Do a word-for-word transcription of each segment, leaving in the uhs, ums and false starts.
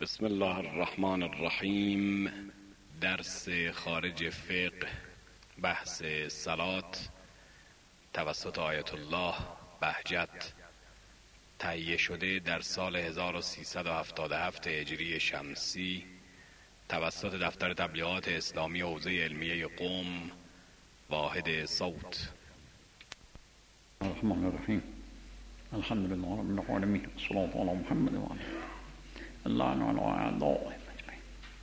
بسم الله الرحمن الرحیم. درس خارج فقه، بحث صلات توسط آیت الله بهجت، تهیه شده در سال هزار و سیصد و هفتاد و هفت هجری شمسی توسط دفتر تبلیغات اسلامی حوزه علمیه قم، واحد صوت. الرحمن الرحیم. الحمد لله رب العالمین، الصلاة علی محمد و علیه اللعن علی اعدائهم اجمعین.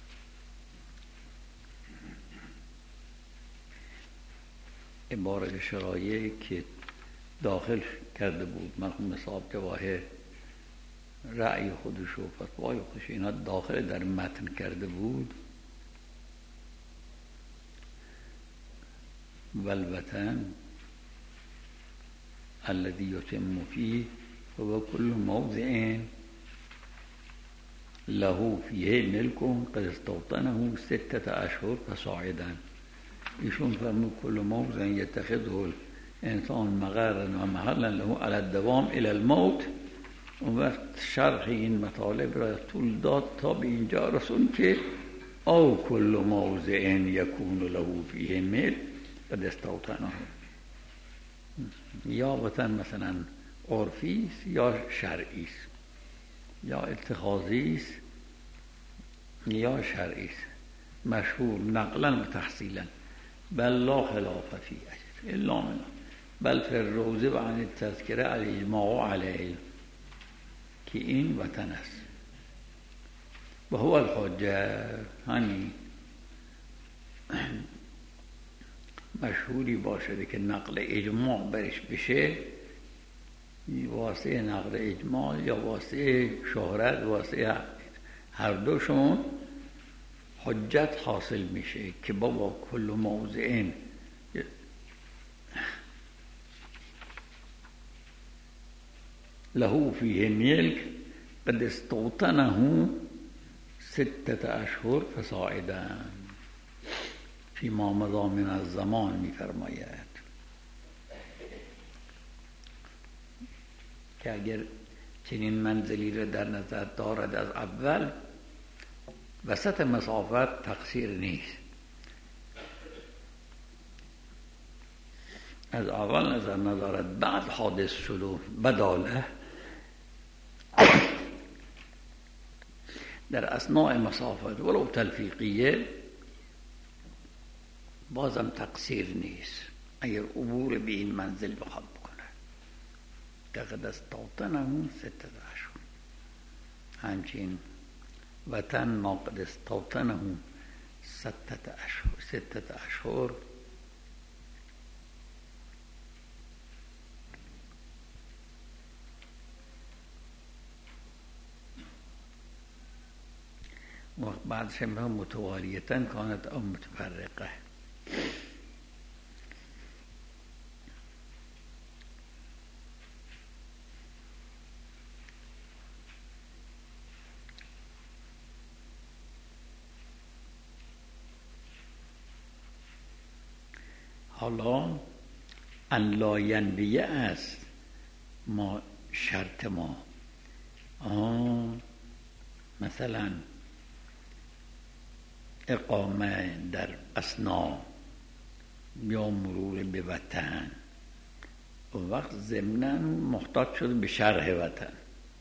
عبارت شرایعی که داخل کرده بود مرحوم صاحب جواهر، رأی خودش و فتوای خودش اینا داخل در متن کرده بود. والوطن الذي يتم فيه هو كل موضع له فيه ملك قد استوطنه ستة اشهر فصاعدا. ایشون فرمود كل موضع يتخذه الانسان مقرا و محلا له على الدوام الى الموت. اون وقت شرح این مطالب را طول داد تا به اینجا رسون که او كل موضع يكون له فيه ملك قد استوطنه. یا وطن مثلا عرفی است یا شرعی است، یا اتخاذی است یا شرعی است، مشهور نقلا و تحصیلا. بل لا خلاف فی اجل الا من بل فی الروضه و عن التذکره الاجماع علیه، که این وطن است. و هو الحجه. همین مشهوری باشده که نقل اجماع برش بشه، واسه نقل اجماع یا واسه شهرت، واسه هر دوشون حجت حاصل میشه که بابا کل موضعین له فیه ملک قد استوطنه ستة اشهر فصاعدا فیما مضی من الزمان میفرماید که اگر چنین منزلی را در نظر دارد از اول، وسط مسافت تقصیر نیست. از اول نظر ندارد، بعد حادث شد و بداله در اثناء مسافت ولو تلفیقیه بازم تقصیر نیست اگر عبور به این منزل بخواد بکنه. که قد استوطنه ستة اشهر. همچین وطن ما قد استوطنه ستة اشهر ستة اشهر و بعد شمه متوالیتن کانت او متفرقه. حالا ان لا ینویه است ما شرط ما. آه مثلا اقامه در اثنا یا مرور به وطن، و وقت ضمناً محتاج شده به شرح وطن.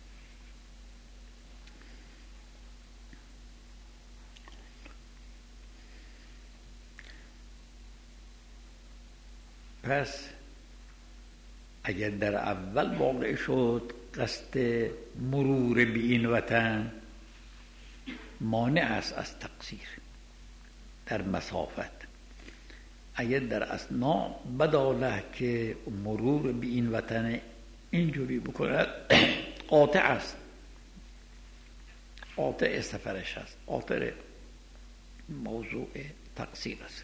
پس اگر در اول واقع شد قصد مرور به این وطن، مانع است از تقصیر در مسافت. اگر در اثناء بداله که مرور به این وطن اینجوری بکند، قاطع است، قاطع سفرش است، قاطع موضوع تقصیر است.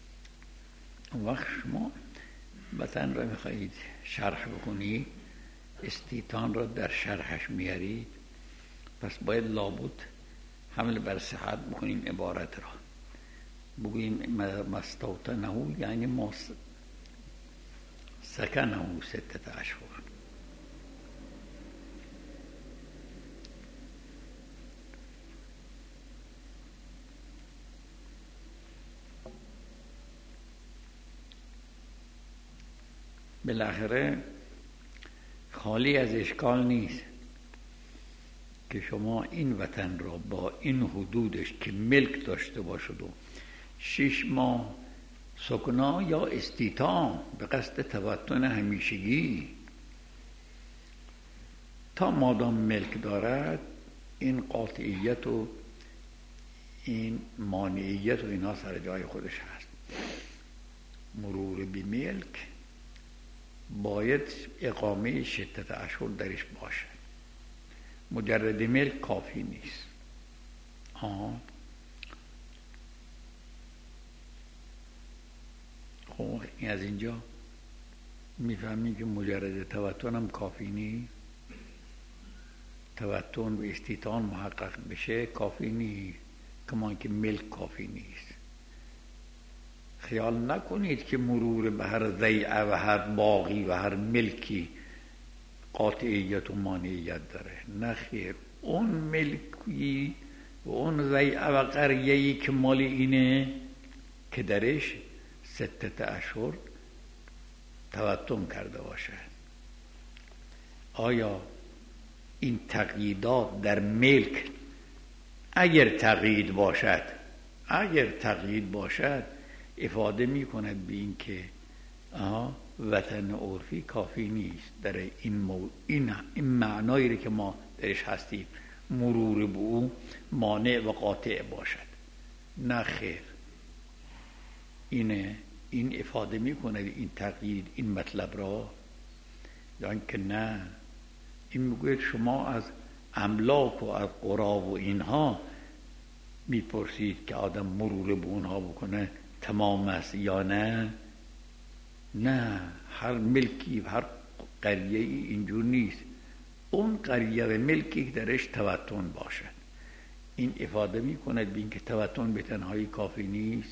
وقت شما وطن را میخواهید شرح بکنید، استیطان را در شرحش میارید، پس باید لابد حمل بر صحت بکنیم عبارت را، بگوییم مستوطنه یعنی ما سکنه ستت اشهر. بالاخره خالی از اشکال نیست که شما این وطن را با این حدودش که ملک داشته باشد و شش ماه سکنا یا استیطان به قصد توطن همیشگی، تا مادام ملک دارد این قاطعیت و این مانعیت و اینا سر جای خودش هست. مرور بی ملک باید اقامه شدت اشهر درش باشه، مجرد ملک کافی نیست. آه. خب این از اینجا میفهمیم که مجرد توطن هم کافی نیست، توطن و استیطان محقق بشه کافی نیست، کمان که ملک کافی نیست. خیال نکنید که مرور به هر ضیعه و هر باغی و هر ملکی قاطعیت و مانعیت داره. نه خیر، اون ملکی و اون ضیعه و قریه‌ای که مال اینه که درش ستت اشهر توطن کرده باشه. آیا این تقییدات در ملک اگر تقیید باشد اگر تقیید باشد افاده می کند به این که وطن عرفی کافی نیست در این, مو... این... این معنایی رو که ما درش هستیم مرور به او مانع و قاطع باشد. نه خیر، اینه این افاده می کند این تقیید این مطلب را، یا اینکه نه این میگوید شما از املاک و از قرا و اینها میپرسید که آدم مرور به اونها بکنه تمام است یا نه؟ نه، هر ملکی و هر قریه اینجور نیست. اون قریه و ملکی که درش توطن باشد این افاده می کند به این که توطن به تنهایی کافی نیست.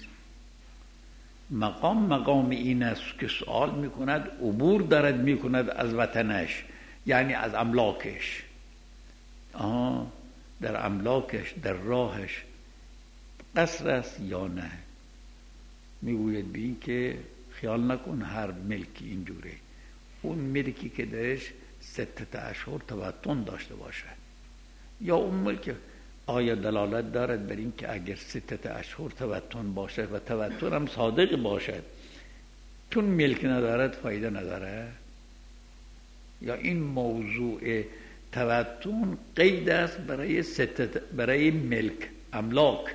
مقام مقام این است که سوال می کند عبور دارد می کند از وطنش، یعنی از املاکش. آه در املاکش در راهش قصر است یا نه؟ میگوید به این که خیال نکن هر ملکی اینجوره، اون ملکی که درش ستت اشهر توطن داشته باشد، یا اون ملک آیا دلالت دارد بر این که اگر ستت اشهر توطن باشد و توطن هم صادق باشد چون ملک ندارد فایده نداره؟ یا این موضوع توطن قید است برای ستت برای ملک املاک؟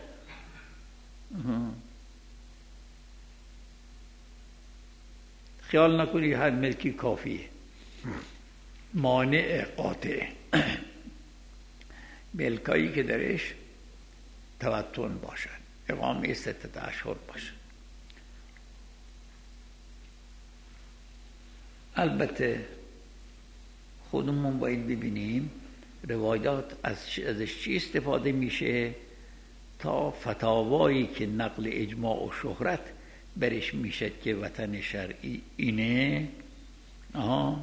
خیال نکنی هر ملکی کافیه، مانع قاطع. ملکایی که درش توطن باشد اقامه ستت اشهر باشد. البته خودمون باید ببینیم روایات از ازش چی استفاده میشه تا فتاوایی که نقل اجماع و شهرت برش میشد که وطن شرعی اینه آها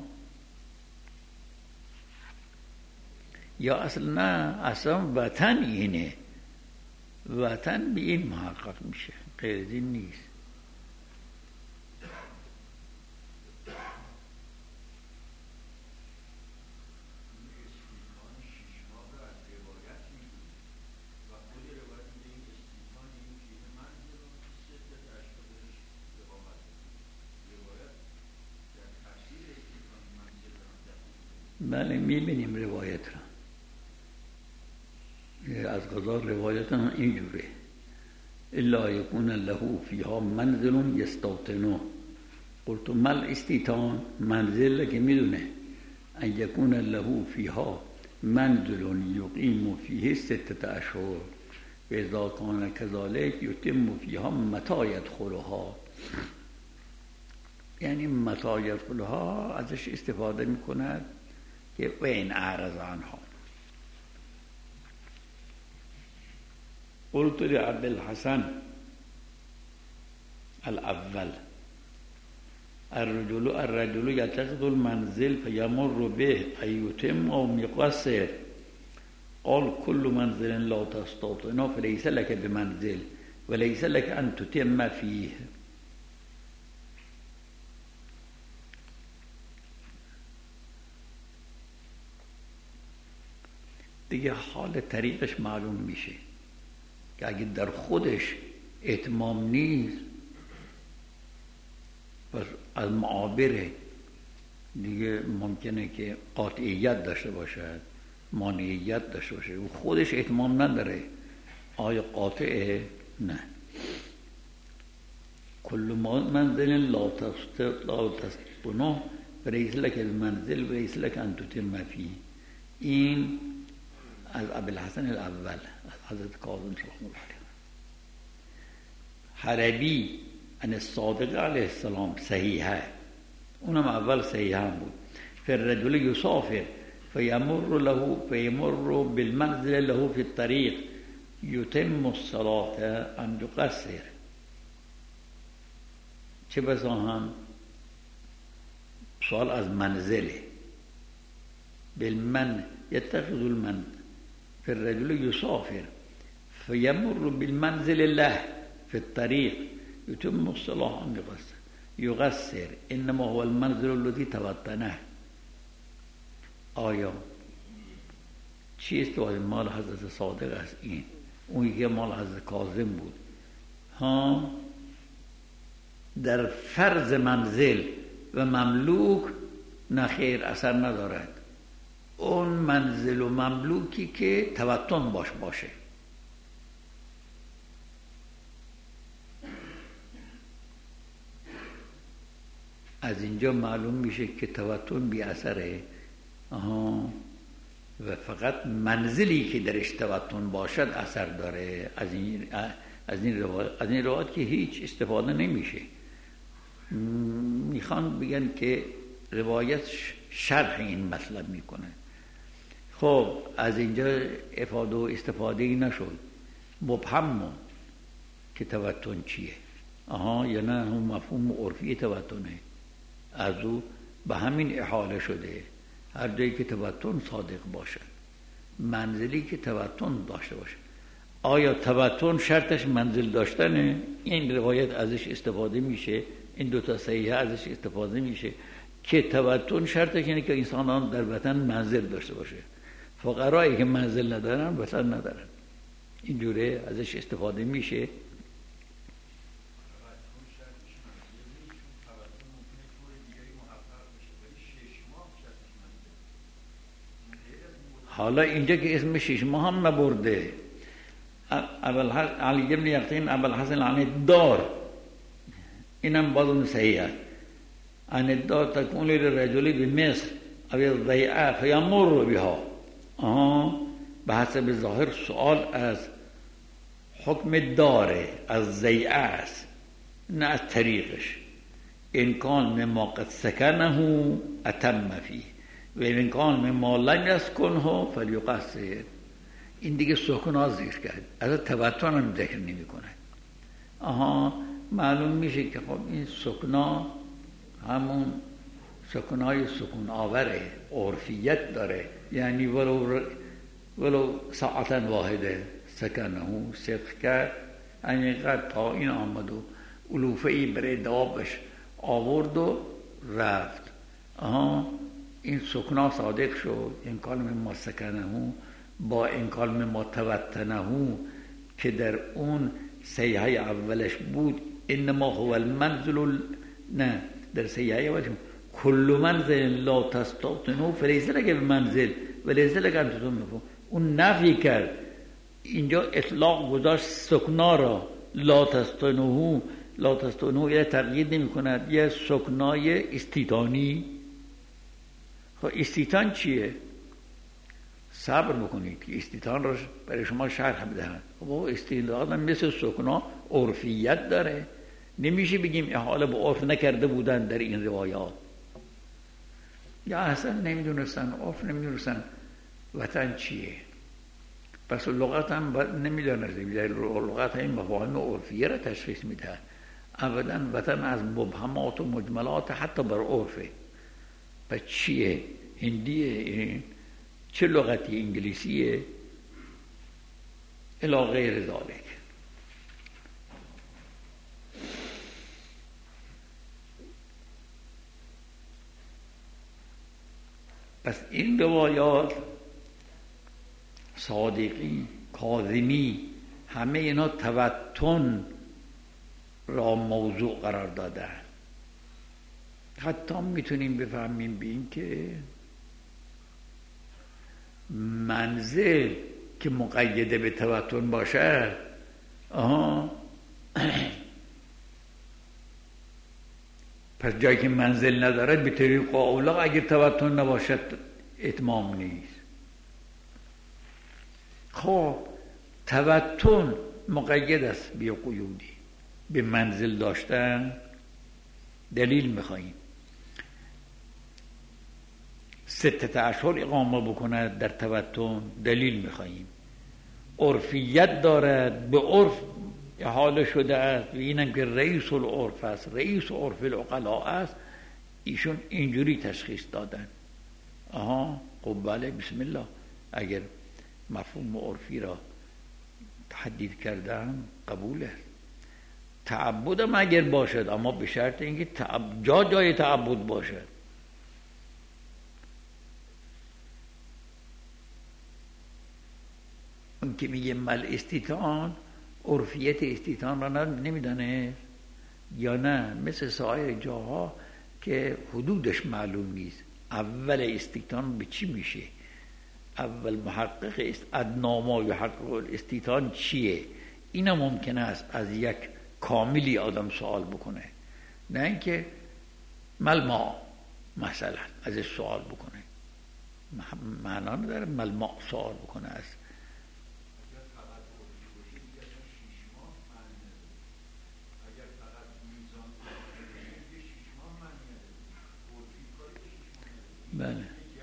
یا اصلا نه اصلا وطن اینه، وطن به این محقق میشه، غیر از این نیست. بله میبینیم روایت را، از قضا روایت هم اینجوره الا یکون له فیها منزل یستوطنه. قلت مل استیطان منزل که میدونه ان یکون له فیها منزل یقیم فیه ستت اشهر و اذا کان کذالک یتم فیها متی یدخلها، یعنی متی یدخلها ازش استفاده میکند که و این اعرض عنها. قلت لعبدالحسن الاول الرجل الرجل يتخذ المنزل فيمر به أيتم أو يقصر قال كل منزل لا تستوطنه فليس لك بمنزل وليس لك أن تتم فيه. دیگه حال طریقش معلوم میشه که اگه در خودش اتمام نیست پس از معابره دیگه ممکنه که قاطعیت داشته باشد، مانعیت داشته باشه و خودش اتمام نداره. آیا قاطعه؟ نه. کل منزل لا تسکنه فلیس لک المنزل وليس لك ان تتم فيه. این از ابوالحسن الاول از حضرت کاظم رحمه الله علیه. حربی ان الصادق علیه السلام صحیحه، اونم اول صحیحه بود. فالرجل یسافر فیمر له فیمر بالمنزل له في الطريق یتم الصلاة ان یقصر. چه بسا هم سوال از منزله. بالمن يتخذ المن فالرجل يسافر فيمر بالمنزل له في الطريق يتم الصلاة أن يقصر يقصر إنما هو المنزل الذي توطنه. آیا چیست و مال حضرت صادق است؟ این اون که مال حضرت کاظم بود. ها در فرض منزل و مملوک نخیر اثر ندارد. اون منزل و مملوکی که توطن باش باشه. از اینجا معلوم میشه که توطن بی اثره. آها. و فقط منزلی که درش توطن باشد اثر داره. از این از این روایت از این روایت که هیچ استفاده نمیشه. میخوان بگن که روایت شرح این مطلب میکنه. خب از اینجا افاده و استفاده ای نشد. مبهم که توطن چیه؟ آها یا نه هم مفهوم عرفی توطنه. از او به همین احاله شده. هر جایی که توطن صادق باشد، منزلی که توطن داشته باشه. آیا توطن شرطش منزل داشتنه؟ این روایت ازش استفاده میشه. این دوتا صحیحه ازش استفاده میشه که توطن شرطش اینه که انسانان در وطن منزل داشته باشه. فقرایی که منزل ندارن وطن ندارن. اینجوره ازش استفاده میشه. حالا اینجا که اسم شش ماه هم نبرده. علی ابن یقطین ابوالحسن عن دار، اینم بازم صحیحه. عن الدار تكون للرجل بمصر او الضيعه فيمر بها. آها به حسب ظاهر سوال از حکم داره، از ضیعه است، نه از طریقش. ان کان مما قد سکنه اتم فیه و ان کان مما لم یسکنه فلیقصر. این دیگه سکنا ذکر کرد، از توطن هم ذکر نمی کنه. آها معلوم میشه که خب این سکنا همون سکنای سکون آوره، عرفیت داره. یعنی ولو ولو ساعتا واحده سکنه صدق کرد، اینقدر تا این آمد و علوفه ای برای دوابش آورد و رفت. آها این سکنا صادق شد. این کلمه ما سکنه با این کلمه ما توطنه که در اون صحیحه اولش بود. انما هو المنزل، نه در صحیحه اولش کل منزل لا تستوطنه فلیس لک بمنزل ولیس لک ان تتم. اون نفی کرد. اینجا اطلاق گذاشت سکنا را. لا تستوطنه لا تستوطنه یه تقیید نمی کند. یه سکنای استیطانی. خب استیطان چیه؟ صبر بکنید که استیطان را برای شما شرح بدهند. خب استیطان مثل سکنا عرفیت داره. نمیشه بگیم احاله به عرف نکرده بودن در این روایات. یا اصلا نمیدونستن، عرف نمیدونستن وطن چیه. پس لغت هم نمیدونستن، لغت این مفاهیم عرفیه را تشخیص میده. اولا وطن از مبهمات و مجملات حتی بر عرفه. پس چیه؟ هندیه؟ چه لغتی؟ انگلیسیه؟ الی غیر ذالک. پس این روایات صادقی، کاظمی، همه اینا توتن را موضوع قرار دادن. حتی میتونیم بفهمیم به این که منزل که مقیده به توتن باشه، آها پس جایی که منزل ندارد به طریق اولا اگر توتن نباشد اتمام نیست. خب توتن مقید است به قیودی، به منزل داشتن. دلیل میخواییم ستت اشهر اقامه بکند در توتن، دلیل میخواییم. عرفیت دارد، به عرف حال شده است و اینم که رئیس العرف است، رئیس عرف العقلاء است، ایشون اینجوری تشخیص دادن. آها خب بله بسم الله، اگر مفهوم عرفی را تحدید کردم قبوله. تعبدم اگر باشد، اما به شرط اینکه تعب... جا جای تعبد باشد. اون که میگه مل استیطان، عرفیت استیطان را نمیدانه یا نه؟ مثل سایر جاها که حدودش معلوم نیست. اول استیطان به چی میشه؟ اول محقق است ادنا ما یحقق الاستیطان چیه؟ اینا ممکن است از یک کاملی آدم سوال بکنه، نه اینکه مل ما مثلا ازش سوال بکنه. معنا نداره مل ما سوال بکنه. از بله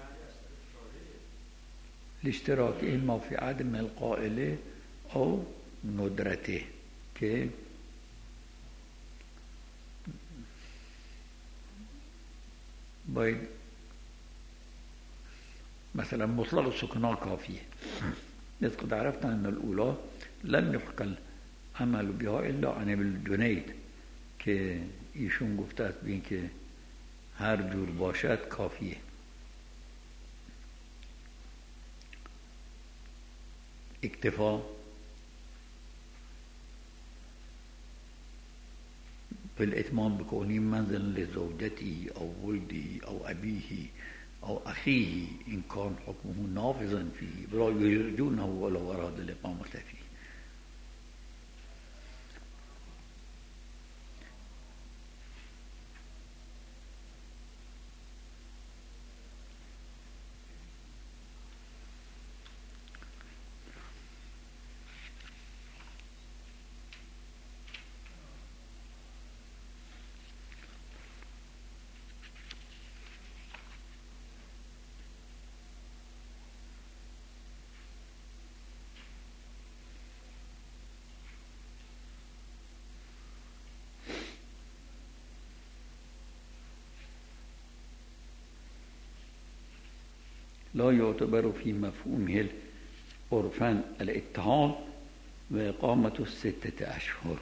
الاشتراک اما فی عدم القائله او ندرته، که باید مثلا مطلق سکنا کافیه. مثل قد عرفتن ان الاولا لن يحقل عمل بها الا عن ابن جنید، که ایشون گفته است بین که هر جور باشد کافیه. اکتفا بالاتمام بكونه منزلا لزوجته او ولده او ابيه او اخيه ان كان حكمه نافذا فيه ولا يرجونه ولو اراد الاقامه فيه. لا يعتبر في مفهومه عرفا الاتحاد و اقامت الستة اشهر.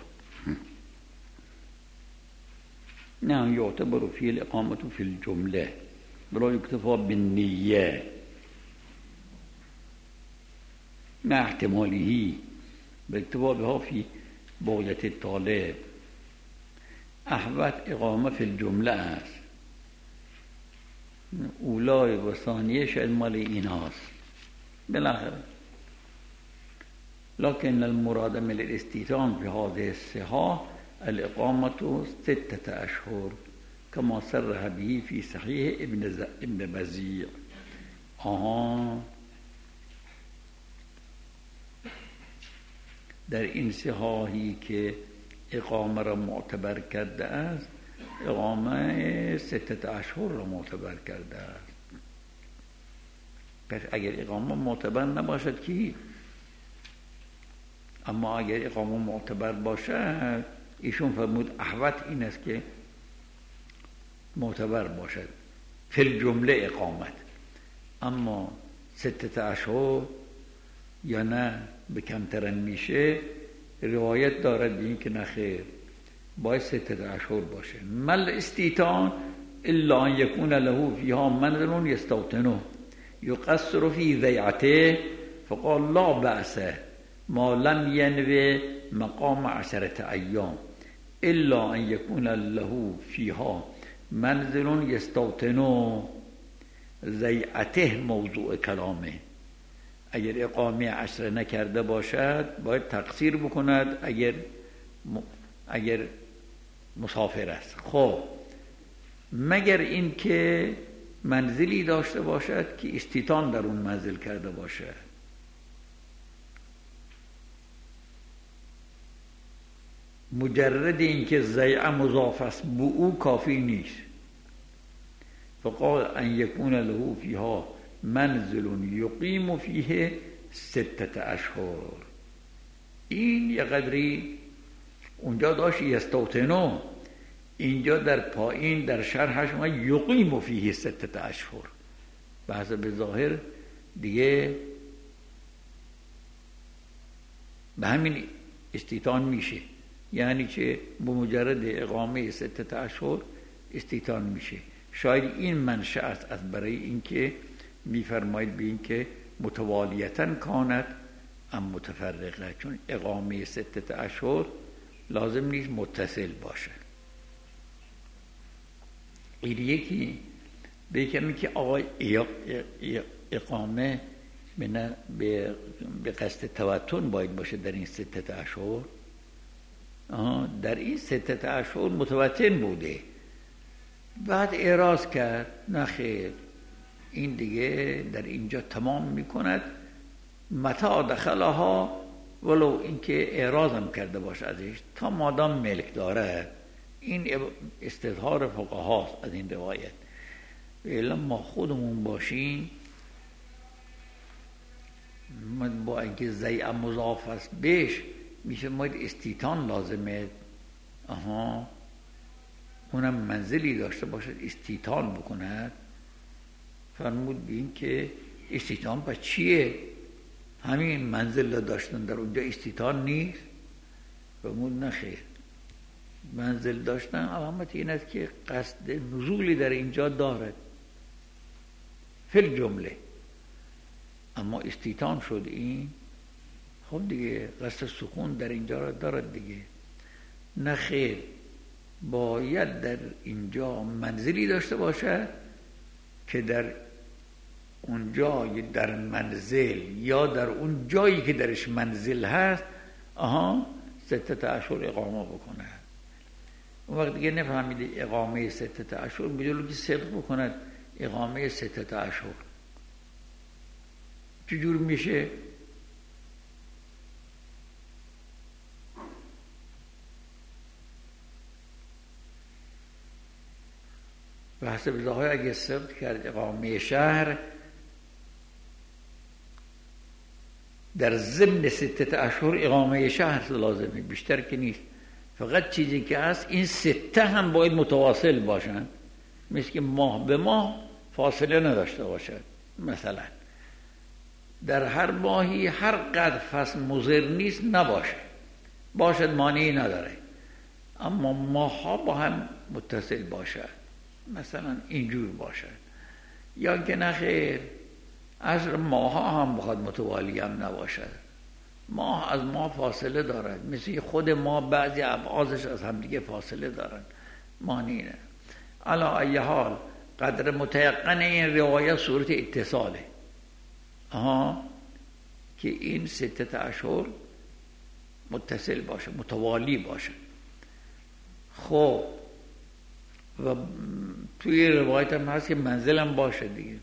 نعم يعتبر فيه الإقامة في الجملة ولا يكتفى بالنية مع احتماله، بالاكتفاء بها في بغية الطالب. احوت اقامه في الجمله است، اولای و ثانیه شاید مال ایناست بالاخره. لكن المراد من الاستيطان في هذه الصحة الإقامة ستة أشهر كما صرح به في صحيح ابن ز... ابن بزيع. آها در این صحاحی که اقامه را معتبر کرده است، اقامه ستت اشهر را معتبر کرده است. پس اگر اقامه معتبر نباشد کی؟ اما اگر اقامه معتبر باشد ایشون فرمود احوط این است که معتبر باشد فی الجمله اقامت. اما ستت اشهر یا نه به کمترن میشه، روایت دارد به این که نخیر باید ستت اشهر باشه. مل استیطان الا ان یکون له فیها منزل یستوطنه یقصر فی ضیعته فقال لا بأس ما لم ینوی مقام عشرة ایام الا ان یکون له فیها منزل یستوطنه ضیعته موضوع کلامه. اگر اقامه عشره نکرده باشد باید تقصیر بکند اگر م... اگر مسافر است. خب مگر این که منزلی داشته باشد که استیطان در اون منزل کرده باشد. مجرد این که ضیعه مضاف است به او کافی نیست. فقال ان یکون له فیها منزل یقیم فیه ستت اشهر. این یه قدری اونجا داشت یستوطنو، اینجا در پایین در شرحش ما یقیم فیه ستت اشهر. بحث به ظاهر دیگه به همین استیطان میشه، یعنی که به مجرد اقامه ستت اشهر استیطان میشه. شاید این منشأ است از برای اینکه میفرمایید به اینکه متوالیتاً کانت ام متفرقه، چون اقامه ستت اشهر لازم نیست متصل باشه. این یکی بگم که آقای اقامه به قصد توتن باید باشه در این ستت اشهر. در این ستت اشهر متوتن بوده، بعد اعراض کرد نخیر این دیگه در اینجا تمام میکند متا دخلها، ولو اینکه اعراضم کرده باشه ازش تا مادام ملک داره. این استظهار فقهاست از این روایت. الا ما خودمون باشیم من با اینکه ضیع مضاف است بهش میشه باید استیطان لازمه. آها اونم منزلی داشته باشد استیطان بکند. فرمود به این که استیطان پس چیه؟ همین منزل داشتن در اونجا استیطان نیست؟ فرمود نخیر، منزل داشتن علامت این است که قصد نزولی در اینجا دارد فی الجمله، اما استیطان شد این خب دیگه قصد سکون در اینجا را دارد دیگه. نخیر، باید در اینجا منزلی داشته باشد که در اونجا در منزل یا در اون جایی که درش منزل هست آها ستت اشهر اقامه بکنه. اون وقت دیگه نفهمیده اقامه ستت اشهر بدون که صدق بکند اقامه ستت اشهر چجور میشه؟ به حسب ظاهر اگه صدق کرد اقامه شهر در ضمن ستت اشهر اقامه شهر لازمه، بیشتر که نیست. فقط چیزی که هست این سته هم باید متواصل باشن، مثل که ماه به ماه فاصله نداشته باشد. مثلا در هر ماهی هر قدر فصل مضر نیست نباشه، باشد مانعی نداره، اما ماه ها با هم متصل باشد، مثلا اینجور باشد. یا که نخیر عشر ماه ها هم بخواد متوالی هم نباشد، ماه از ماه فاصله دارد، مثل خود ما بعضی ابعادش از همدیگه فاصله دارن، مانعی نه. علا ای حال قدر متیقن این روایت صورت اتصاله، آها که این ستت اشهر متصل باشه، متوالی باشه. خب و توی روایت هم هست که منزلم باشه دیگه.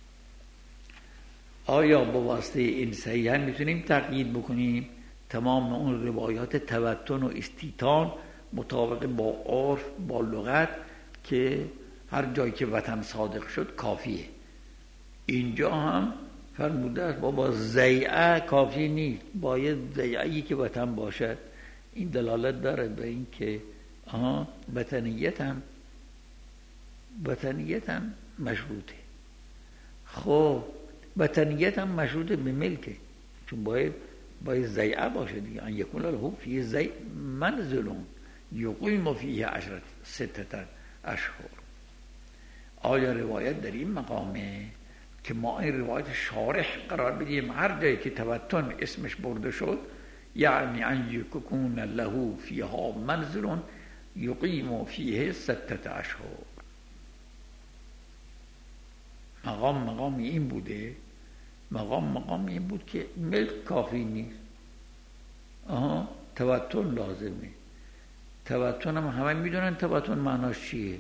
آیا با واسطه این صحیحا میتونیم تقیید بکنیم تمام اون روایات توتن و استیطان مطابق با عرف با لغت که هر جایی که وطن صادق شد کافیه؟ اینجا هم فرموده است بابا ضیعه کافی نیست، باید ضیعه‌ای که وطن باشد. این دلالت داره به این که آها وطنیت هم وطنیت هم مشروطه. خب وطنیت هم مشروطه به ملکه، چون باید باید ضیعه باشه دیگه. ان یکون له فی ضیع منزل یقیم فیه عشرة ستة اشهر. آیا روایت در این مقامه که ما این روایت شارح قرار بدیم هر جایی که تبتن اسمش برده شد، یعنی ان یکون له فیها منزل یقیم فیه ستة اشهر. مقام مقام این بوده، مقام مقام این بود که ملک کافی نیست، آها تبتن لازمه. تبتن هم همه میدونن تبتن معناش چیه.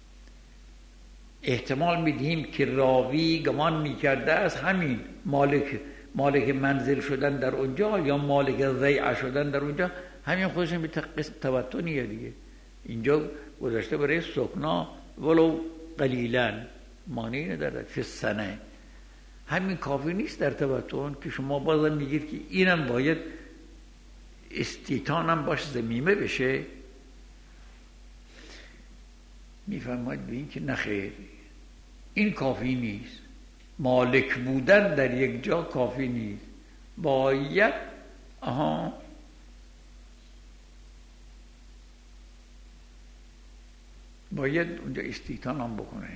احتمال میدهیم که راوی گمان میکرده از همین مالک مالک منزل شدن در اونجا یا مالک ضیعه شدن در اونجا همین خودش به تبتنیه دیگه. اینجا گذاشته برای سکنا ولو قلیلا، معنی نداره فی السنه. همین کافی نیست در تبتن که شما بازم میگید که اینم باید استیطانم باش ضمیمه بشه. میفرماید به این که نخیر، این کافی نیست. مالک بودن در یک جا کافی نیست، باید آها باید اونجا استیطان هم بکنه.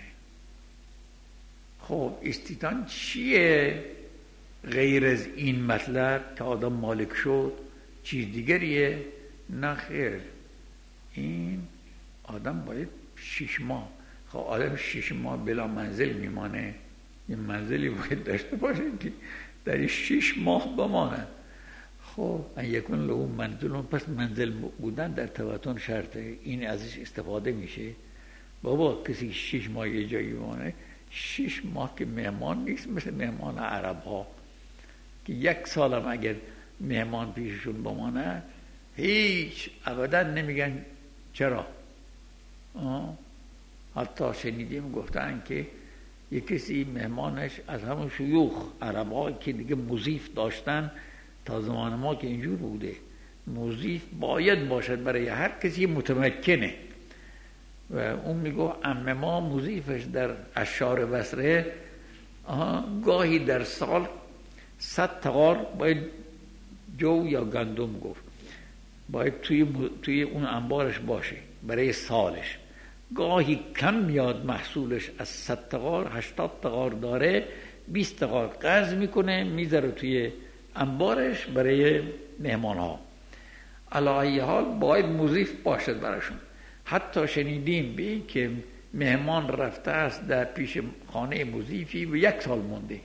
خب استیطان چیه غیر از این مطلب که آدم مالک شد؟ چیز دیگریه؟ نه خیر، این آدم باید شش ماه، خب آدم شش ماه بلا منزل میمانه، یه منزلی باید داشته باشه که در شش ماه بمانه. خب ان یکون له منزل، پس منزل بودن در تبتن شرطه. این ازش استفاده میشه. بابا کسی شش ماه یه جایی بمانه، شش ماه که مهمان نیست مثل مهمان عرب ها که یک سالم اگر مهمان پیششون بمانه هیچ ابدا نمیگن چرا. آه. حتی شنیدیم گفتن که یک کسی مهمانش از همون شیوخ عرب ها که دیگه مضیف داشتن، تا زمان ما که اینجور بوده مضیف باید باشد برای هر کسی متمکنه، و اون میگو عمه ما مضیفش در اشعار بصره گاهی در سال صد تغار باید جو یا گندم گفت باید توی, توی اون انبارش باشه برای سالش. گاهی کم میاد محصولش، از صد تغار هشتاد تغار داره، بیست تغار قرض میکنه میذاره توی انبارش برای مهمان ها. علی ای حال باید مضیف باشد براشون. حتی شنیدیم به این که مهمان رفته است در پیش خانه مضیفی و یک سال مونده،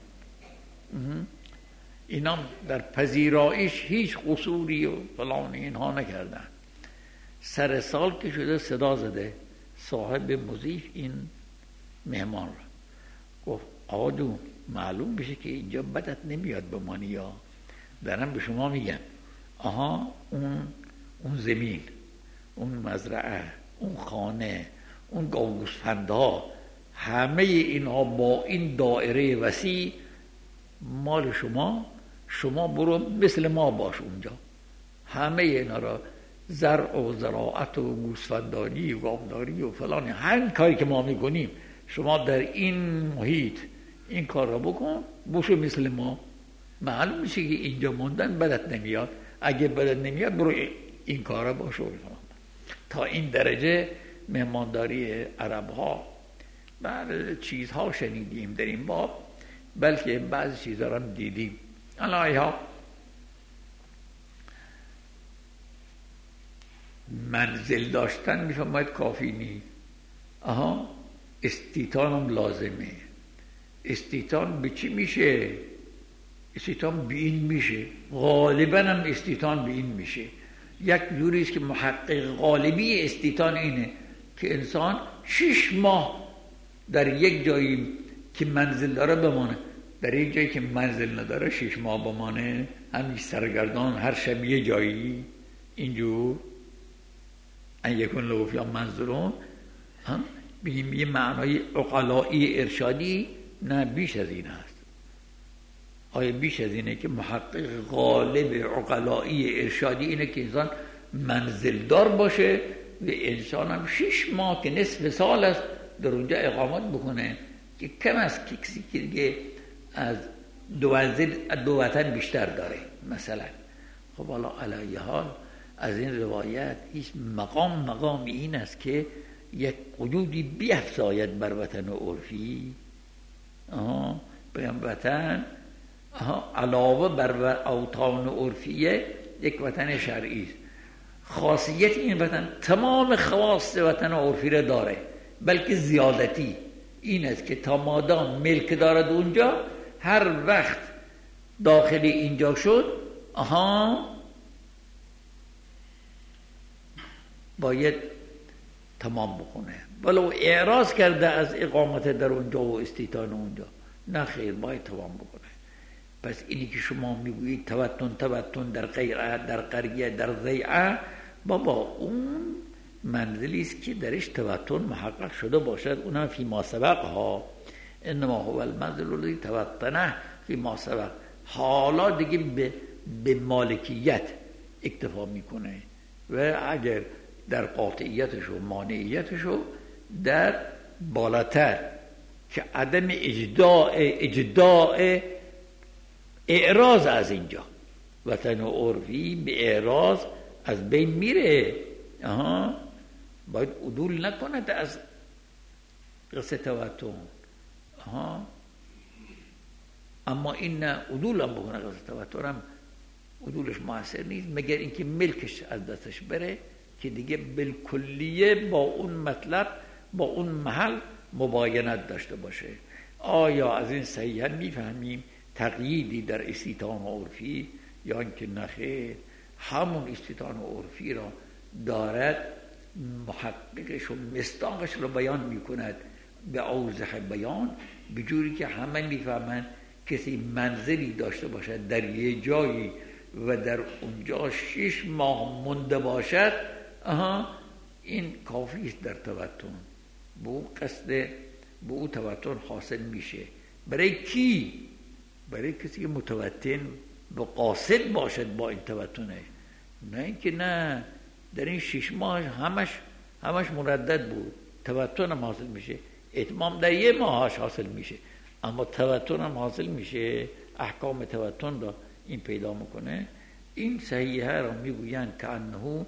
اینا در پذیرایش هیچ قصوری و فلان اینها نکردن. سر سال که شده صدا زده صاحب مضیف این مهمان را، گفت آقا جون معلوم بشه که اینجا بدت نمیاد بمانی، یا دارم به شما میگم آها اون اون زمین، اون مزرعه، اون خانه، اون گوسفندها، همه اینها با این دایره وسیع مال شما. شما برو مثل ما باش اونجا، همه اینا را زرع و زراعت و گوسفندانی و گاوداری و فلان، هر کاری که ما میکنیم شما در این محیط این کار را بکن، بشو مثل ما. معلوم میشه که اینجا موندن بدت نمیاد، اگه بدت نمیاد برو این کار را باشو. تا این درجه مهمانداری عرب ها بر چیزها شنیدیم در این باب، بلکه بعض چیزها را دیدیم. الایها منزل داشتن میفهمد کافی نیست. آها استیطان هم لازمه. استیطان به چی میشه؟ استیطان به این میشه، غالبا هم استیطان به این میشه. یک جوری است که محقق غالبی استیطان اینه که انسان شش ماه در یک جایی که منزل داره بمانه، در یک جایی که منزل نداره شش ماه بمانه، همین سرگردان هر شب یه جایی اینجور. ان یکون له فی منزلون هم بگیم یه معنای عقلایی ارشادی، نه بیش از این هست. آیا بیش از اینه که محقق غالب عقلایی ارشادی اینه که انسان منزلدار باشه و انسان هم شش ماه که نصف سال است در اونجا اقامت بکنه، که کم از کسی که دیگه از دو منزل دو وطن بیشتر داره مثلا. خب حالا علی حال از این روایت هیچ مقام مقام این است که یک قیودی بیفزاید بر وطن عرفی. آها بگم وطن آها علاوه بر اوطان عرفیه یک وطن شرعی است. خاصیت این وطن تمام خواص وطن عرفی را داره، بلکه زیادتی این است که تا مادام ملک دارد اونجا، هر وقت داخل اینجا شد آها باید تمام بکنه، ولو اعراض کرده از اقامت در اونجا و استیطان اونجا، نه خیر باید تمام بکنه. پس اینی که شما میگویید توتن توتن در غیره، در قریه، در ضیعه، بابا اون منزلی است که درش توتن محقق شده باشد، اونم فی ما سبق ها، انما هو المنزل الذی توتنه فی ما سبق. حالا دیگه به, به مالکیت اکتفا میکنه و اگر در قاطعیتش و مانعیتش در بالاتر که عدم اجداء اجداء اعراض از اینجا، وطن عرفی به اعراض از بین میره. آها باید عدول نکند از قصه توتن. آها اما این نه عدول هم بکنه قصه توتن، هم عدولش موثر نیست مگر اینکه ملکش از دستش بره که دیگه بالکلیه با اون مطلب با اون محل مباینت داشته باشه. آیا از این صحیحا میفهمیم تقییدی در استیطان عرفی یا اینکه نخیر همون استیطان عرفی را دارد، محققش و مصداقش را بیان میکند به اوضح بیان، به جوری که همه میفهمند کسی منزلی داشته باشد در یه جایی و در اونجا شش ماه مونده باشد، آها این کافی است در توتن، به او قصد به او توتن حاصل میشه. برای کی؟ برای کسی که متوتن و قاصد باشد با این توتنه، نه اینکه نه در این شش ماه همش همش مردد بود، توتن هم حاصل میشه، اتمام در یه ماهش حاصل میشه، اما توتن هم حاصل میشه، احکام توتن را این پیدا میکنه. این صحیحه را میگویند که انه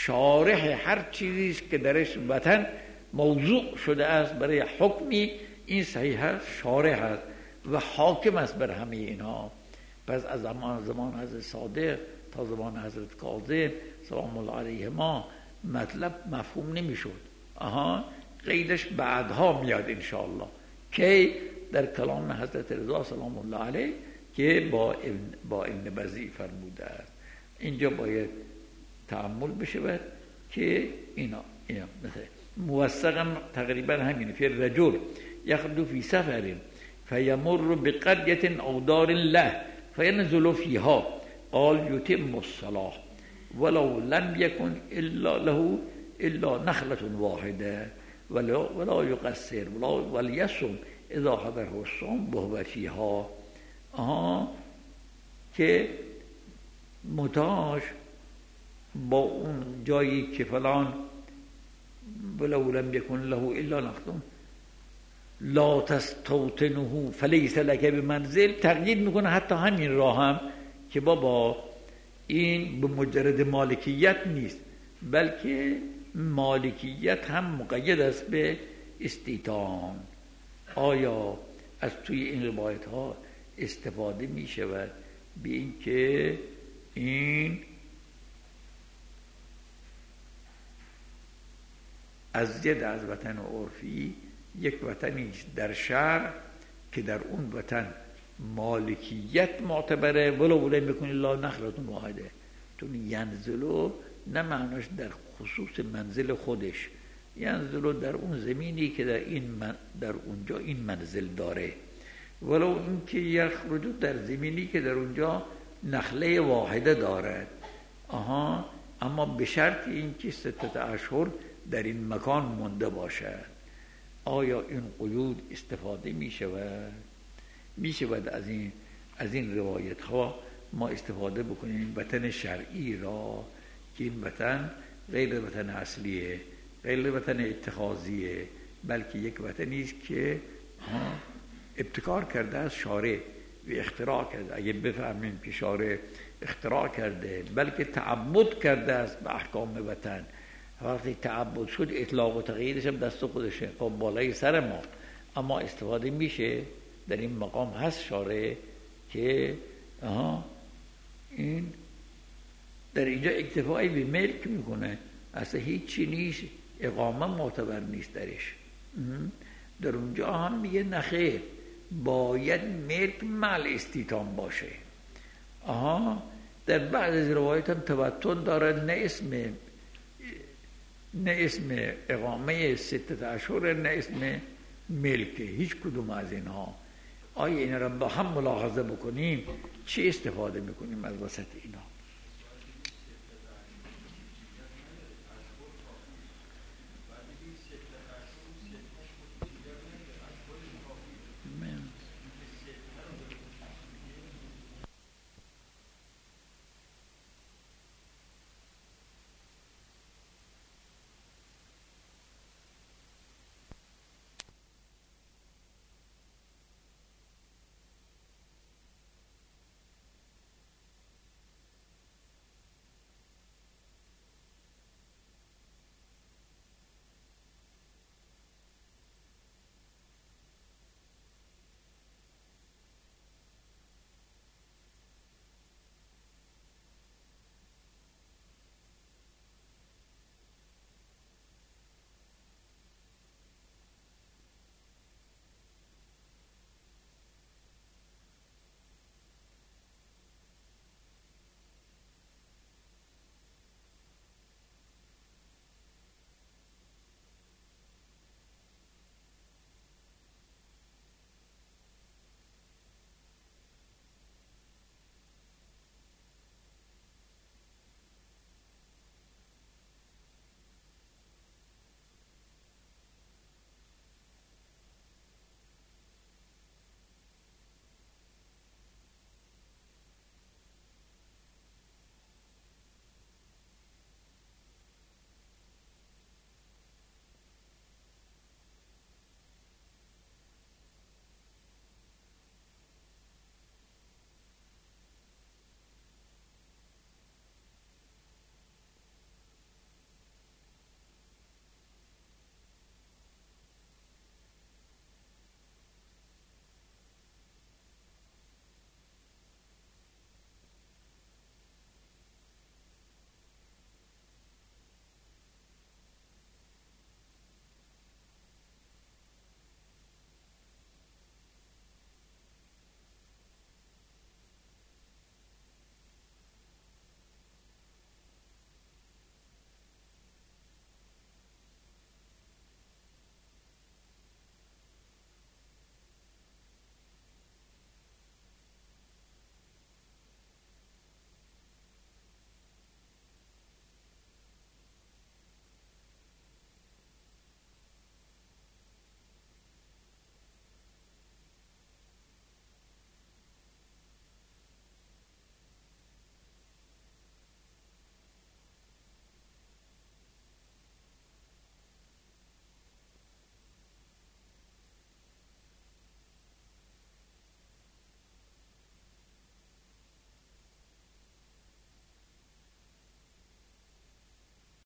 شارح هر چیزی که درش وطن موضوع شده است برای حکمی، این صحیحه شارح است و حاکم است بر همه اینها. پس از زمان زمان حضرت صادق تا زمان حضرت کاظم سلام الله علیهما مطلب مفهوم نمیشد. آها قیدش بعدها میاد انشاءالله که در کلام حضرت رضا سلام الله علیه که با ابن, با ابن بزی فرموده است. اینجا باید تأمل بشه که اینا اینا مثلا موثقا تقریبا همینه. فی الرجل یخرج فی سفر فیمر بقرية او دار له فینزل فیها قال یتم الصلاة ولو لم یکن الا له الا نخلة واحده ولا ولا یقصر ولا ولیصم اذا حضره الصوم وهو فیها. آها که متاش با اون جایی که فلان ولو لم یکن له الا نخلة لا تستوطنه فلیس لک بمنزل، تقیید میکنه حتی همین راه هم که بابا این به مجرد مالکیت نیست، بلکه مالکیت هم مقید است به استیطان. آیا از توی این روایت ها استفاده می شود به این که این از ید از وطن عرفی یک وطنی در شهر که در اون وطن مالکیت معتبره ولو لم یکن الا نخلة واحده، چون ینزلو نه معناش در خصوص منزل خودش، ینزلو در اون زمینی که در این من در اونجا این منزل داره، ولو اینکه یخرج در زمینی که در اونجا نخله واحده دارد. آها اما به شرط اینکه ستت اشهر در این مکان مونده باشد. آیا این قیود استفاده می شود؟ می شود از این از این روایت ها ما استفاده بکنیم وطن شرعی را که این وطن غیر وطن اصلیه، غیر وطن اتخاذیه، بلکه یک وطنی است که ابتکار کرده از شارع و اختراع کرده. اگه بفهمیم که شارع اختراع کرده بلکه تعبد کرده است به احکام وطن، وقتی تعبد شد اطلاق و تغییرش هم دست خودشه، خب بالای سر ما، اما استفاده میشه. در این مقام هست شارع که آها این در اینجا اکتفایی به ملک میکنه، اصلا هیچی نیست، اقامه معتبر نیست درش. در اونجا هم میگه نخیر، باید ملک مال استیتام باشه. آها در بعض از روایت هم تبطن داره، نه اسم نه اسم اقامه ستت اشهر، نه اسم ملکه، هیچ کدوم از اینها. آیا این را با هم ملاحظه بکنیم چی استفاده میکنیم از وسط اینا؟